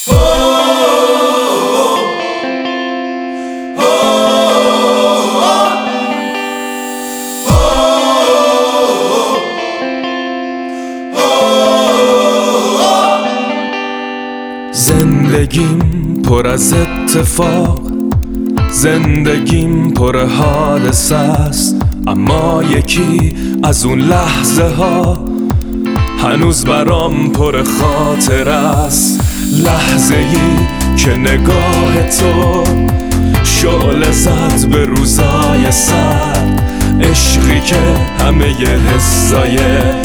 زندگیم پر از اتفاق، زندگیم پر حادثه است، اما یکی از اون لحظه ها هنوز برام پر خاطر است. لحظه ای که نگاه تو شعله زد به روزای سر، عشقی که همه حسای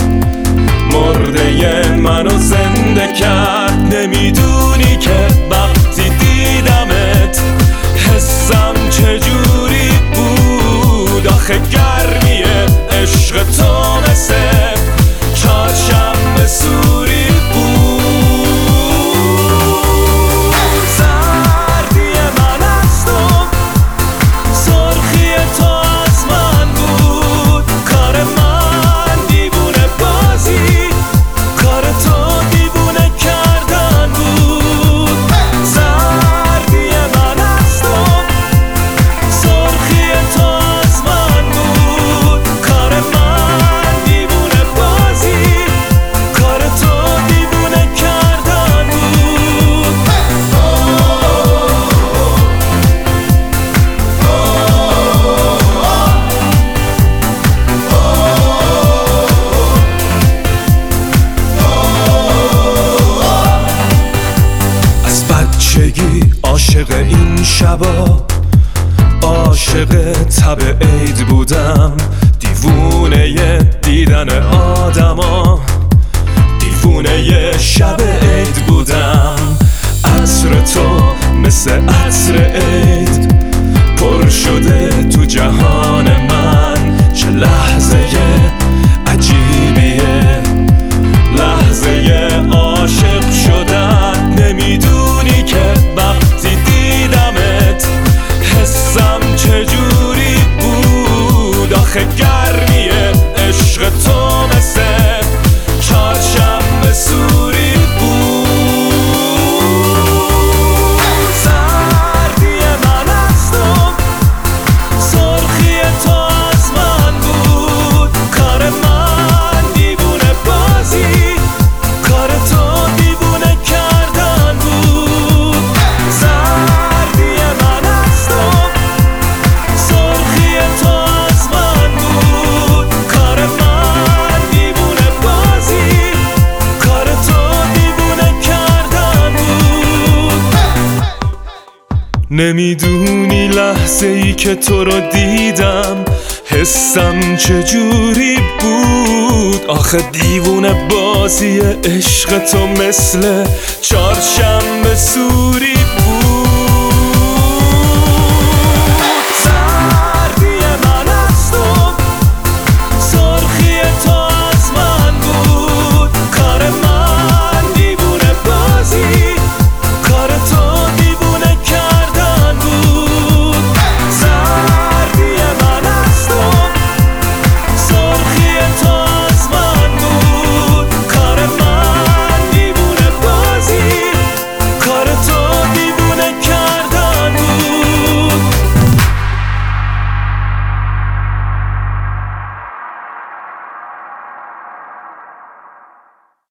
مرده منو زنده کرد. نمیدونی که وقتی دیدمت حسم چجوری بود، آخه گرمی عشق تو مثل چهارشنبه سوری بود. سردی من از تو، سرخی تو از من بود، کار من دیوونه بازی، کار تو دیوونه کردن بود. سردی من از تو، سرخی تو از من بود، کار من دیوونه بازی، کار تو دیوونه کردن بود. از بچگی عاشق این شبا، عاشق تب عید بودم، دیوونه دیدن آدما، دیوونه شب عید بودم. عطر تو مثل عطر عید پر شده تو جهان من. چه لحظه عجیبیه، لحظه عاشق شدن. نمیدونی که وقتی دیدمت حسم چجوری بود، آخه گرمی عشق تو مثل چهارشنبه سوری بود. سردی من از تو، سرخی تو از من بود، کار من دیوونه بازی، کار تو دیوونه کردن بود. سردی من از تو، سرخی تو از من بود، کار من دیوونه بازی، کار تو دیوونه کردن بود. نمیدونی لحظه ای که تو رو دیدم حسم چجوری بود، آخه دیوونه بازی عشق تو مثل چهارشنبه سوری بود.